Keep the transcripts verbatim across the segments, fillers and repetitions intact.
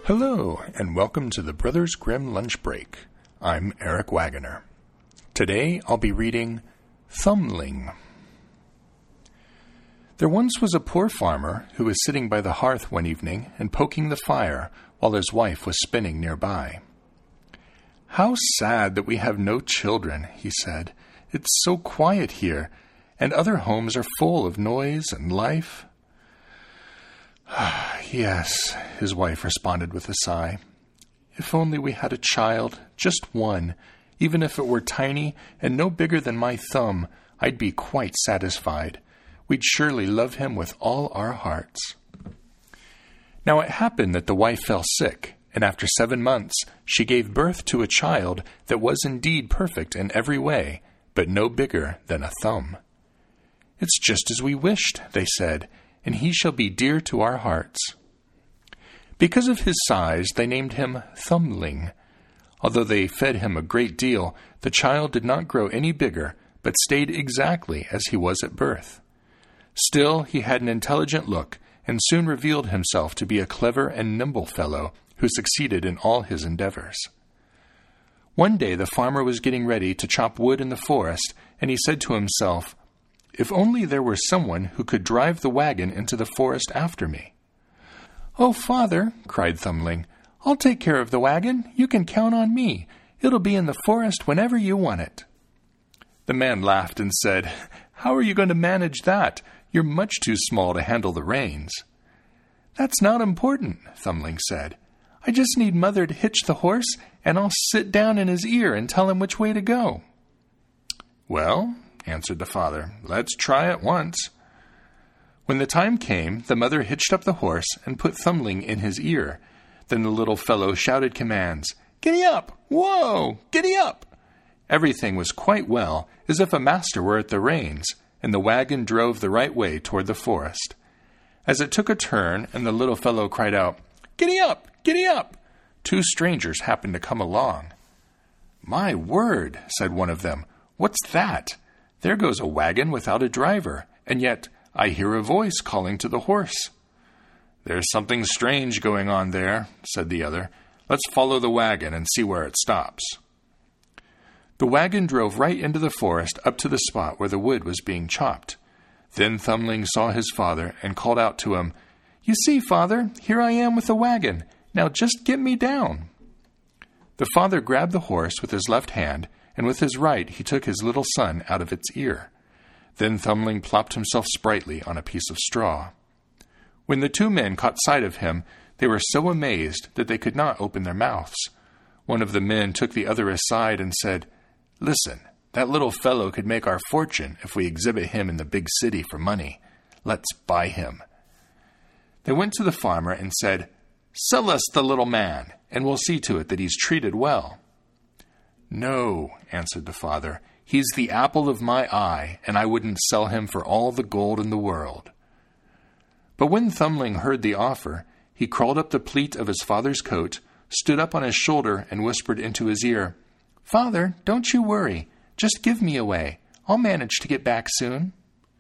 Hello, and welcome to the Brothers Grimm Lunch Break. I'm Eric Wagoner. Today I'll be reading Thumbling. There once was a poor farmer who was sitting by the hearth one evening and poking the fire while his wife was spinning nearby. "How sad that we have no children," he said. "It's so quiet here, and other homes are full of noise and life." "Yes," his wife responded with a sigh. "If only we had a child, just one, even if it were tiny and no bigger than my thumb, I'd be quite satisfied. We'd surely love him with all our hearts." Now it happened that the wife fell sick, and after seven months she gave birth to a child that was indeed perfect in every way, but no bigger than a thumb. "It's just as we wished," they said, "and he shall be dear to our hearts." Because of his size, they named him Thumbling. Although they fed him a great deal, the child did not grow any bigger, but stayed exactly as he was at birth. Still, he had an intelligent look, and soon revealed himself to be a clever and nimble fellow who succeeded in all his endeavors. One day the farmer was getting ready to chop wood in the forest, and he said to himself, "If only there were someone who could drive the wagon into the forest after me." "Oh, father," cried Thumbling, "I'll take care of the wagon. You can count on me. It'll be in the forest whenever you want it." The man laughed and said, "How are you going to manage that? You're much too small to handle the reins." "That's not important," Thumbling said. "I just need mother to hitch the horse, and I'll sit down in his ear and tell him which way to go." "Well," answered the father, "let's try it once." When the time came, the mother hitched up the horse and put Thumbling in his ear. Then the little fellow shouted commands, "Giddy up! Whoa! Giddy up!" Everything was quite well, as if a master were at the reins, and the wagon drove the right way toward the forest. As it took a turn, and the little fellow cried out, "Giddy up! Giddy up!" two strangers happened to come along. "My word," said one of them, "what's that? There goes a wagon without a driver, and yet I hear a voice calling to the horse." "There's something strange going on there," said the other. "Let's follow the wagon and see where it stops." The wagon drove right into the forest up to the spot where the wood was being chopped. Then Thumbling saw his father and called out to him, "You see, father, here I am with the wagon. Now just get me down." The father grabbed the horse with his left hand, and with his right he took his little son out of its ear. Then Thumbling plopped himself sprightly on a piece of straw. When the two men caught sight of him, they were so amazed that they could not open their mouths. One of the men took the other aside and said, "Listen, that little fellow could make our fortune if we exhibit him in the big city for money. Let's buy him." They went to the farmer and said, "Sell us the little man, and we'll see to it that he's treated well." "No," answered the father, "he's the apple of my eye, and I wouldn't sell him for all the gold in the world." But when Thumbling heard the offer, he crawled up the pleat of his father's coat, stood up on his shoulder, and whispered into his ear, "Father, don't you worry. Just give me away. I'll manage to get back soon."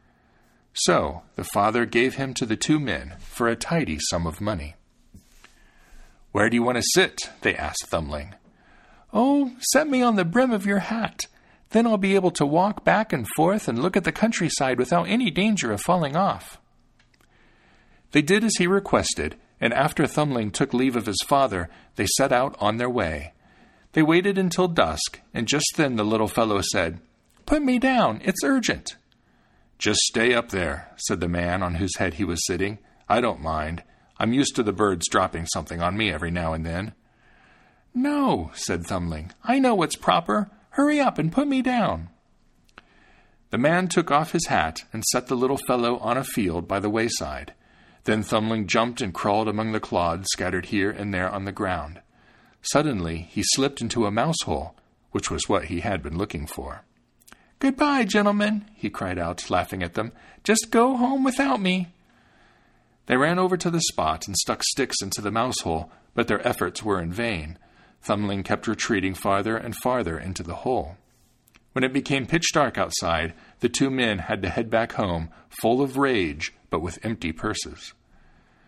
So the father gave him to the two men for a tidy sum of money. "Where do you want to sit?" they asked Thumbling. "Oh, set me on the brim of your hat. Then I'll be able to walk back and forth and look at the countryside without any danger of falling off." They did as he requested, and after Thumbling took leave of his father, they set out on their way. They waited until dusk, and just then the little fellow said, "Put me down, it's urgent." "Just stay up there," said the man on whose head he was sitting. "I don't mind. I'm used to the birds dropping something on me every now and then." "No," said Thumbling, "I know what's proper. Hurry up and put me down." The man took off his hat and set the little fellow on a field by the wayside. Then Thumbling jumped and crawled among the clods scattered here and there on the ground. Suddenly he slipped into a mouse hole, which was what he had been looking for. "Goodbye, gentlemen," he cried out, laughing at them. "Just go home without me." They ran over to the spot and stuck sticks into the mouse hole, but their efforts were in vain. Thumbling kept retreating farther and farther into the hole. When it became pitch dark outside, the two men had to head back home, full of rage, but with empty purses.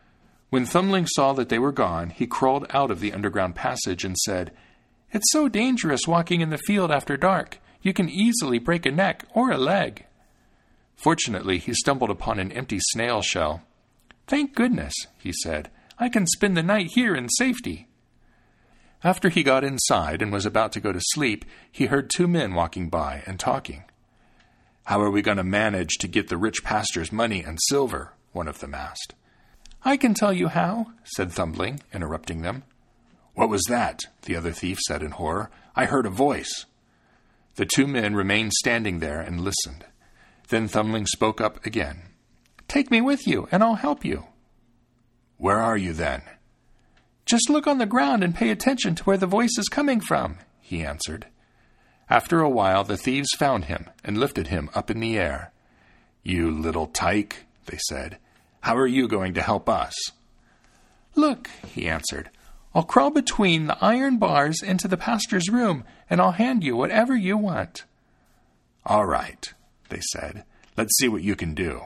When Thumbling saw that they were gone, he crawled out of the underground passage and said, "It's so dangerous walking in the field after dark. You can easily break a neck or a leg." Fortunately, he stumbled upon an empty snail shell. "Thank goodness," he said, "I can spend the night here in safety." After he got inside and was about to go to sleep, he heard two men walking by and talking. "How are we going to manage to get the rich pastor's money and silver?" one of them asked. "I can tell you how," said Thumbling, interrupting them. "What was that?" the other thief said in horror. "I heard a voice." The two men remained standing there and listened. Then Thumbling spoke up again. "Take me with you, and I'll help you." "Where are you, then?" "Just look on the ground and pay attention to where the voice is coming from," he answered. After a while the thieves found him and lifted him up in the air. "You little tyke," they said, "how are you going to help us?" "Look," he answered, "I'll crawl between the iron bars into the pastor's room, and I'll hand you whatever you want." "All right," they said, "let's see what you can do."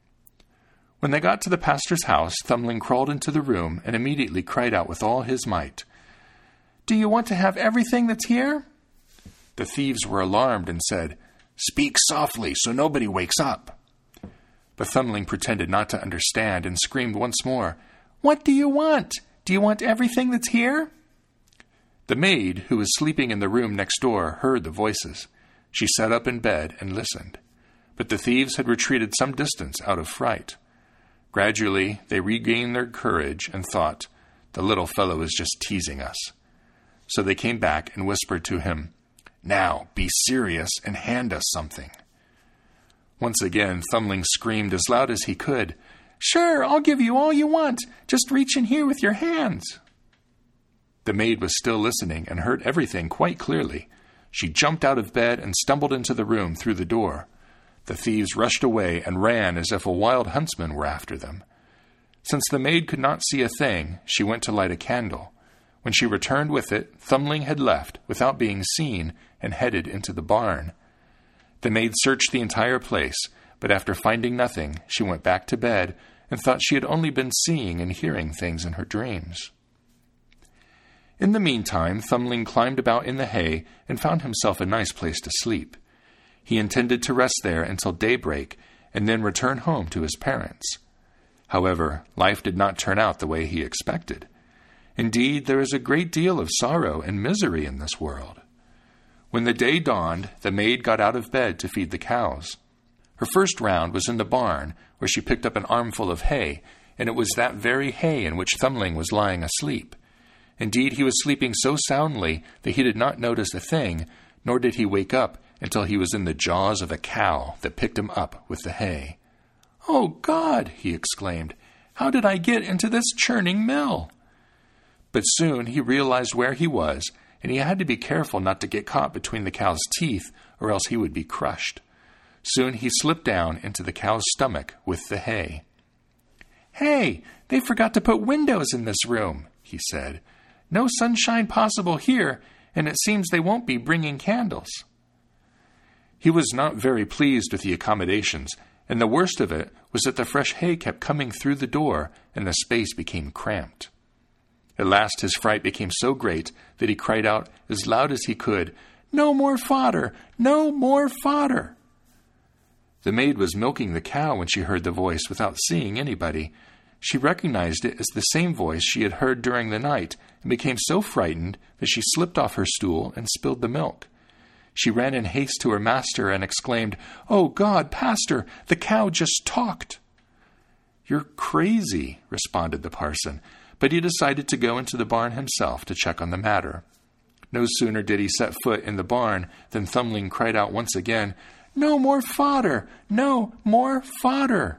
When they got to the pastor's house, Thumbling crawled into the room and immediately cried out with all his might, "Do you want to have everything that's here?" The thieves were alarmed and said, "Speak softly so nobody wakes up." But Thumbling pretended not to understand and screamed once more, "What do you want? Do you want everything that's here?" The maid, who was sleeping in the room next door, heard the voices. She sat up in bed and listened. But the thieves had retreated some distance out of fright. Gradually, they regained their courage and thought, "The little fellow is just teasing us." So they came back and whispered to him, "Now, be serious and hand us something." Once again, Thumbling screamed as loud as he could, "Sure, I'll give you all you want. Just reach in here with your hands." The maid was still listening and heard everything quite clearly. She jumped out of bed and stumbled into the room through the door. The thieves rushed away and ran as if a wild huntsman were after them. Since the maid could not see a thing, she went to light a candle. When she returned with it, Thumbling had left without being seen and headed into the barn. The maid searched the entire place, but after finding nothing, she went back to bed and thought she had only been seeing and hearing things in her dreams. In the meantime, Thumbling climbed about in the hay and found himself a nice place to sleep. He intended to rest there until daybreak and then return home to his parents. However, life did not turn out the way he expected. Indeed, there is a great deal of sorrow and misery in this world. When the day dawned, the maid got out of bed to feed the cows. Her first round was in the barn, where she picked up an armful of hay, and it was that very hay in which Thumbling was lying asleep. Indeed, he was sleeping so soundly that he did not notice a thing, nor did he wake up until he was in the jaws of a cow that picked him up with the hay. "Oh, God!" he exclaimed. "How did I get into this churning mill?" But soon he realized where he was, and he had to be careful not to get caught between the cow's teeth, or else he would be crushed. Soon he slipped down into the cow's stomach with the hay. "Hey, they forgot to put windows in this room," he said. "No sunshine possible here, and it seems they won't be bringing candles." He was not very pleased with the accommodations, and the worst of it was that the fresh hay kept coming through the door, and the space became cramped. At last his fright became so great that he cried out as loud as he could, "No more fodder! No more fodder!" The maid was milking the cow when she heard the voice without seeing anybody. She recognized it as the same voice she had heard during the night and became so frightened that she slipped off her stool and spilled the milk. She ran in haste to her master and exclaimed, "Oh, God, Pastor, the cow just talked." "You're crazy," responded the parson, but he decided to go into the barn himself to check on the matter. No sooner did he set foot in the barn than Thumbling cried out once again, "No more fodder! No more fodder!"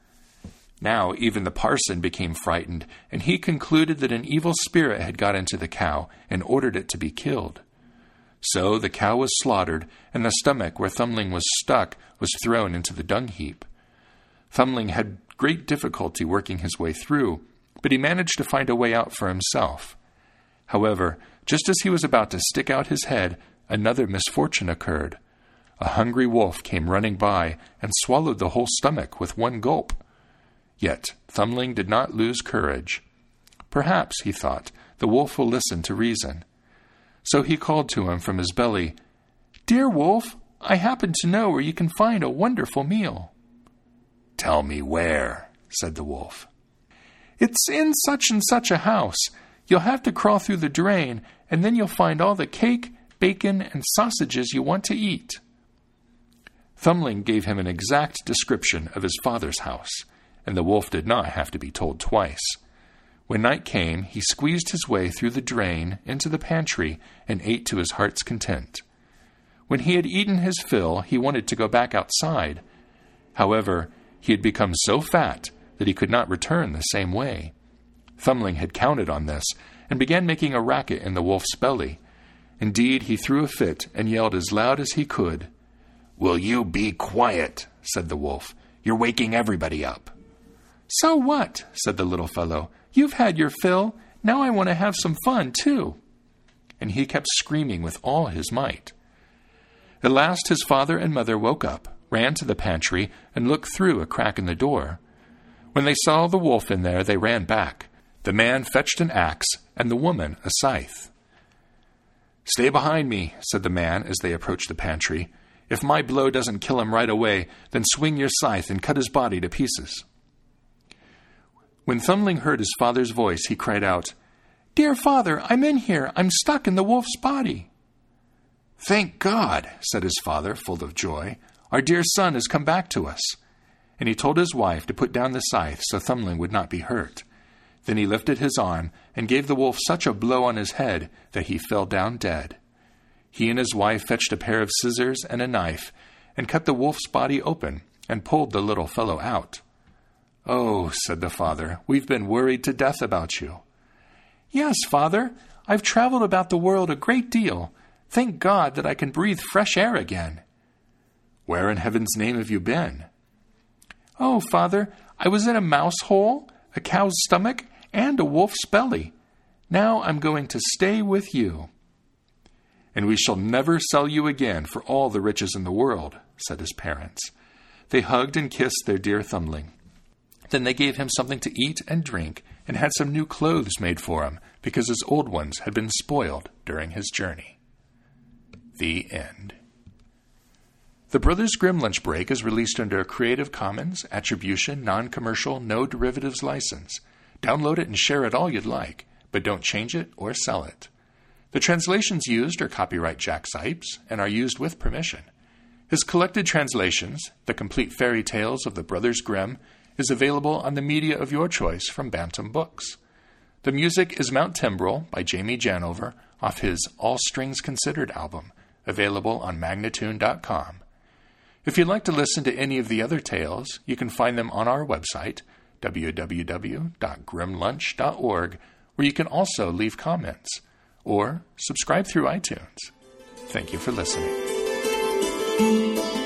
Now even the parson became frightened, and he concluded that an evil spirit had got into the cow and ordered it to be killed. So the cow was slaughtered, and the stomach where Thumbling was stuck was thrown into the dung heap. Thumbling had great difficulty working his way through, but he managed to find a way out for himself. However, just as he was about to stick out his head, another misfortune occurred. A hungry wolf came running by and swallowed the whole stomach with one gulp. Yet Thumbling did not lose courage. Perhaps, he thought, the wolf will listen to reason. So he called to him from his belly, "Dear wolf, I happen to know where you can find a wonderful meal." "Tell me where," said the wolf. "It's in such and such a house. You'll have to crawl through the drain, and then you'll find all the cake, bacon, and sausages you want to eat." Thumbling gave him an exact description of his father's house, and the wolf did not have to be told twice. When night came, he squeezed his way through the drain into the pantry and ate to his heart's content. When he had eaten his fill, he wanted to go back outside. However, he had become so fat that he could not return the same way. Thumbling had counted on this and began making a racket in the wolf's belly. Indeed, he threw a fit and yelled as loud as he could. "Will you be quiet?" said the wolf. "You're waking everybody up." "So what?" said the little fellow. "You've had your fill. Now I want to have some fun, too." And he kept screaming with all his might. At last his father and mother woke up, ran to the pantry, and looked through a crack in the door. When they saw the wolf in there, they ran back. The man fetched an axe, and the woman a scythe. "Stay behind me," said the man as they approached the pantry. "If my blow doesn't kill him right away, then swing your scythe and cut his body to pieces." When Thumbling heard his father's voice, he cried out, "Dear father, I'm in here. I'm stuck in the wolf's body." "Thank God," said his father, full of joy. "Our dear son has come back to us." And he told his wife to put down the scythe so Thumbling would not be hurt. Then he lifted his arm and gave the wolf such a blow on his head that he fell down dead. He and his wife fetched a pair of scissors and a knife and cut the wolf's body open and pulled the little fellow out. "Oh," said the father, "we've been worried to death about you." "Yes, father, I've traveled about the world a great deal. Thank God that I can breathe fresh air again." "Where in heaven's name have you been?" "Oh, father, I was in a mouse hole, a cow's stomach, and a wolf's belly. Now I'm going to stay with you." "And we shall never sell you again for all the riches in the world," said his parents. They hugged and kissed their dear Thumbling. Then they gave him something to eat and drink, and had some new clothes made for him, because his old ones had been spoiled during his journey. The end. The Brothers Grimm Lunch Break is released under a Creative Commons Attribution, Non-Commercial, No Derivatives license. Download it and share it all you'd like, but don't change it or sell it. The translations used are copyright Jack Sipes and are used with permission. His collected translations, The Complete Fairy Tales of the Brothers Grimm, is available on the media of your choice from Bantam Books. The music is Mount Timbrel by Jamie Janover off his All Strings Considered album, available on magnatune dot com. If you'd like to listen to any of the other tales, you can find them on our website, w w w dot grimm lunch dot org, where you can also leave comments, or subscribe through iTunes. Thank you for listening.